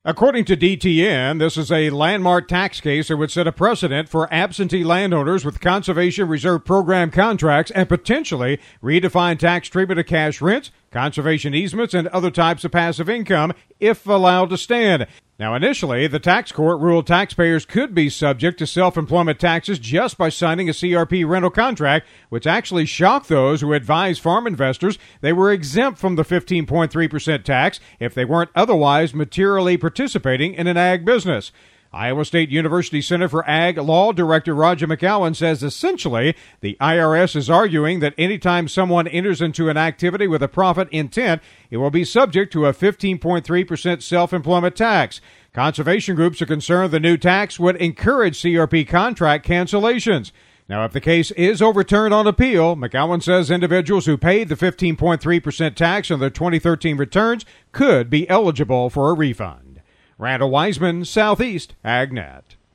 According to DTN, this is a landmark tax case that would set a precedent for absentee landowners with Conservation Reserve Program contracts and potentially redefine tax treatment of cash rents, conservation easements, and other types of passive income if allowed to stand. Now, initially, the tax court ruled taxpayers could be subject to self-employment taxes just by signing a CRP rental contract, which actually shocked those who advised farm investors they were exempt from the 15.3% tax if they weren't otherwise materially participating in an ag business. Iowa State University Center for Ag Law Director Roger McCowan says essentially the IRS is arguing that anytime someone enters into an activity with a profit intent, it will be subject to a 15.3% self-employment tax. Conservation groups are concerned the new tax would encourage CRP contract cancellations. Now, if the case is overturned on appeal, McCowan says individuals who paid the 15.3% tax on their 2013 returns could be eligible for a refund. Randall Wiseman, Southeast AgNet.